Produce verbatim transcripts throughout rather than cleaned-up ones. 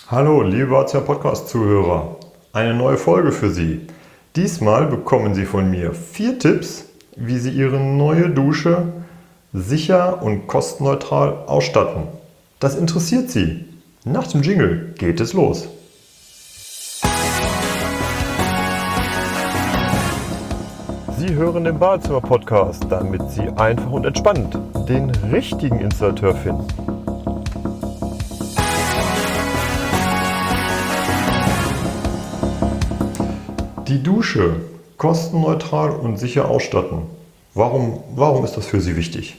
Hallo, liebe Barzia Podcast-Zuhörer, eine neue Folge für Sie. Diesmal bekommen Sie von mir vier Tipps, wie Sie Ihre neue Dusche sicher und kostenneutral ausstatten. Das interessiert Sie. Nach dem Jingle geht es los. Sie hören den Badezimmer-Podcast, damit Sie einfach und entspannt den richtigen Installateur finden. Die Dusche kostenneutral und sicher ausstatten. Warum, warum ist das für Sie wichtig?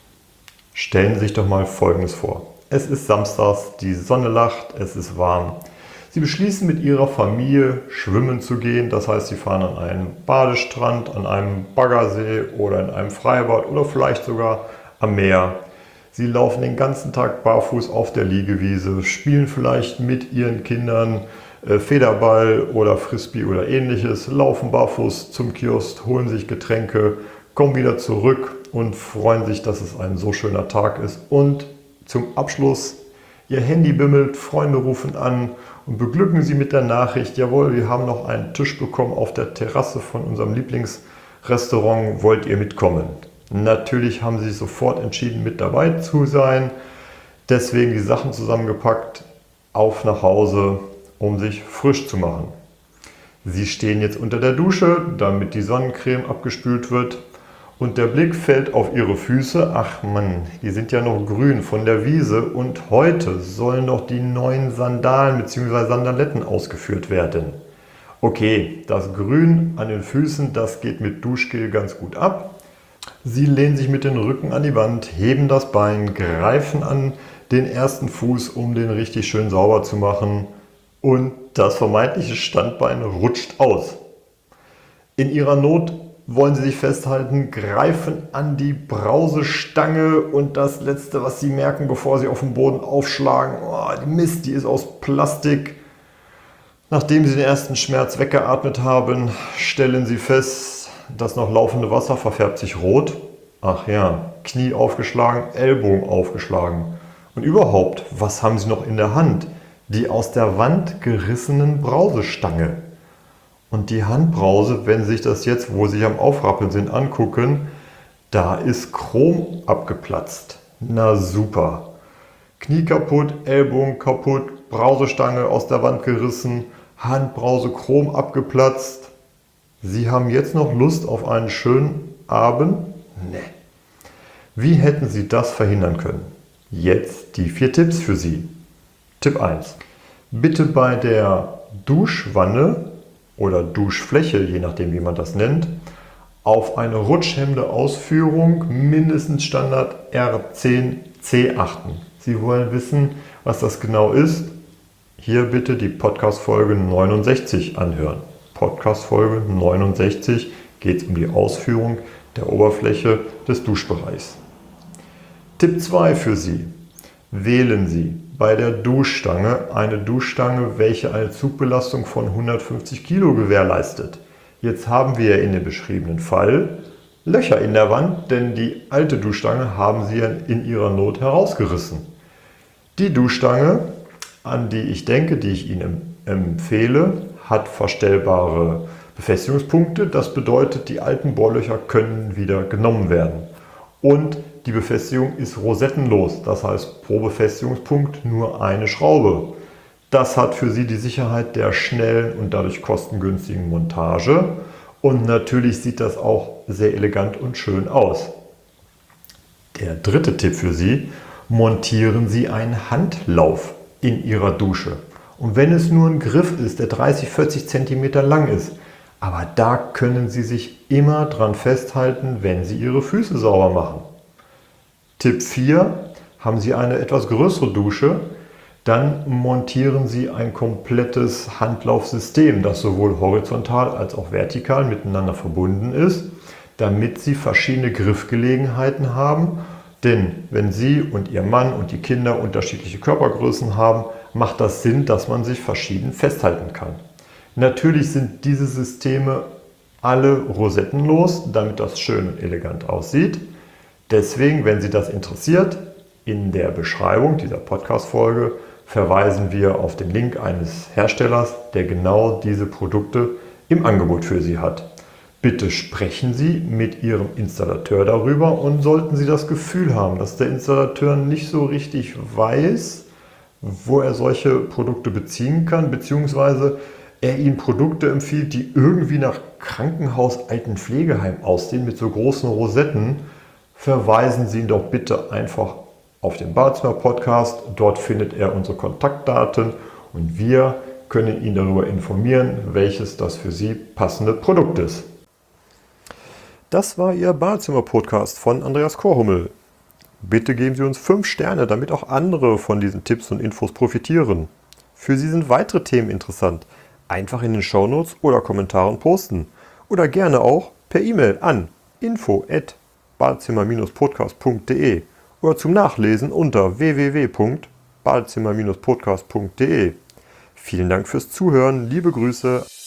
Stellen Sie sich doch mal Folgendes vor. Es ist samstags, die Sonne lacht, es ist warm. Sie beschließen mit Ihrer Familie schwimmen zu gehen. Das heißt, Sie fahren an einen Badestrand, an einem Baggersee oder in einem Freibad oder vielleicht sogar am Meer. Sie laufen den ganzen Tag barfuß auf der Liegewiese, spielen vielleicht mit Ihren Kindern äh, Federball oder Frisbee oder ähnliches, laufen barfuß zum Kiosk, holen sich Getränke, kommen wieder zurück und freuen sich, dass es ein so schöner Tag ist. Und zum Abschluss, Ihr Handy bimmelt, Freunde rufen an und beglücken Sie mit der Nachricht: Jawohl, wir haben noch einen Tisch bekommen auf der Terrasse von unserem Lieblingsrestaurant, wollt ihr mitkommen? Natürlich haben Sie sich sofort entschieden, mit dabei zu sein, deswegen die Sachen zusammengepackt, auf nach Hause, um sich frisch zu machen. Sie stehen jetzt unter der Dusche, damit die Sonnencreme abgespült wird. Und der Blick fällt auf Ihre Füße. Ach Mann, die sind ja noch grün von der Wiese und heute sollen noch die neuen Sandalen bzw. Sandaletten ausgeführt werden. Okay, das Grün an den Füßen, das geht mit Duschgel ganz gut ab. Sie lehnen sich mit dem Rücken an die Wand, heben das Bein, greifen an den ersten Fuß, um den richtig schön sauber zu machen. Und das vermeintliche Standbein rutscht aus. In Ihrer Not wollen Sie sich festhalten, greifen an die Brausestange und das Letzte, was Sie merken, bevor Sie auf den Boden aufschlagen: oh, die Mist, die ist aus Plastik. Nachdem Sie den ersten Schmerz weggeatmet haben, stellen Sie fest, das noch laufende Wasser verfärbt sich rot. Ach ja, Knie aufgeschlagen, Ellbogen aufgeschlagen. Und überhaupt, was haben Sie noch in der Hand? Die aus der Wand gerissenen Brausestange. Und die Handbrause, wenn Sie sich das jetzt, wo Sie am Aufrappeln sind, angucken, da ist Chrom abgeplatzt. Na super. Knie kaputt, Ellbogen kaputt, Brausestange aus der Wand gerissen, Handbrause, Chrom abgeplatzt. Sie haben jetzt noch Lust auf einen schönen Abend? Ne. Wie hätten Sie das verhindern können? Jetzt die vier Tipps für Sie. Tipp eins. Bitte bei der Duschwanne oder Duschfläche, je nachdem wie man das nennt, auf eine rutschhemmende Ausführung mindestens Standard R zehn C achten. Sie wollen wissen, was das genau ist? Hier bitte die Podcast-Folge neunundsechzig anhören. Podcast-Folge neunundsechzig geht es um die Ausführung der Oberfläche des Duschbereichs. Tipp zwei für Sie. Wählen Sie bei der Duschstange eine Duschstange, welche eine Zugbelastung von hundertfünfzig Kilo gewährleistet. Jetzt haben wir in dem beschriebenen Fall Löcher in der Wand, denn die alte Duschstange haben Sie in Ihrer Not herausgerissen. Die Duschstange, an die ich denke, die ich Ihnen empfehle, hat verstellbare Befestigungspunkte. Das bedeutet, die alten Bohrlöcher können wieder genommen werden. Und die Befestigung ist rosettenlos, das heißt pro Befestigungspunkt nur eine Schraube. Das hat für Sie die Sicherheit der schnellen und dadurch kostengünstigen Montage und natürlich sieht das auch sehr elegant und schön aus. Der dritte Tipp für Sie: Montieren Sie einen Handlauf in Ihrer Dusche. Und wenn es nur ein Griff ist, der dreißig, vierzig Zentimeter lang ist, aber da können Sie sich immer dran festhalten, wenn Sie Ihre Füße sauber machen. Tipp vier. Haben Sie eine etwas größere Dusche, dann montieren Sie ein komplettes Handlaufsystem, das sowohl horizontal als auch vertikal miteinander verbunden ist, damit Sie verschiedene Griffgelegenheiten haben. Denn wenn Sie und Ihr Mann und die Kinder unterschiedliche Körpergrößen haben, macht das Sinn, dass man sich verschieden festhalten kann. Natürlich sind diese Systeme alle rosettenlos, damit das schön und elegant aussieht. Deswegen, wenn Sie das interessiert, in der Beschreibung dieser Podcast-Folge verweisen wir auf den Link eines Herstellers, der genau diese Produkte im Angebot für Sie hat. Bitte sprechen Sie mit Ihrem Installateur darüber und sollten Sie das Gefühl haben, dass der Installateur nicht so richtig weiß, wo er solche Produkte beziehen kann, beziehungsweise er Ihnen Produkte empfiehlt, die irgendwie nach Krankenhaus, Altenpflegeheim aussehen, mit so großen Rosetten, verweisen Sie ihn doch bitte einfach auf den Badezimmer-Podcast. Dort findet er unsere Kontaktdaten und wir können ihn darüber informieren, welches das für Sie passende Produkt ist. Das war Ihr Badezimmer-Podcast von Andreas Korhummel. Bitte geben Sie uns fünf Sterne, damit auch andere von diesen Tipps und Infos profitieren. Für Sie sind weitere Themen interessant. Einfach in den Shownotes oder Kommentaren posten. Oder gerne auch per E-Mail an info at badezimmer Bindestrich podcast punkt de oder zum Nachlesen unter w w w punkt badezimmer Bindestrich podcast punkt de. Vielen Dank fürs Zuhören, liebe Grüße.